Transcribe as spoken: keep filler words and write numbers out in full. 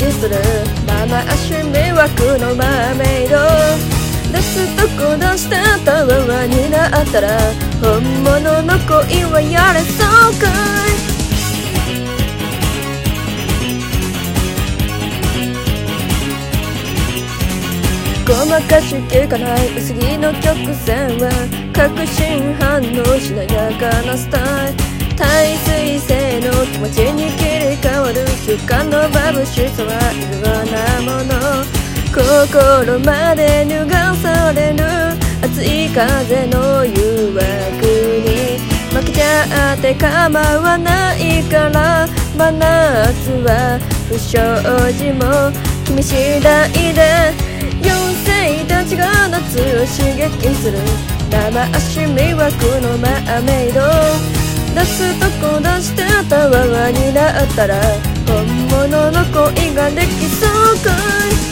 激する生足迷惑のマーメイド出すとこ出したたわわになったら本物の恋はやれそうかいごまかしきかない薄着の曲線は確信反応しなやかなスタイル耐水性の気持ちに切り替わる習慣の眩しさは柔和なもの心まで脱がされる熱い風の誘惑に負けちゃって構わないから真夏は不祥事も君次第で妖精たちが夏を刺激する生足迷惑のマーメイド出すとこ出してたわわになったら本物の恋ができそうかい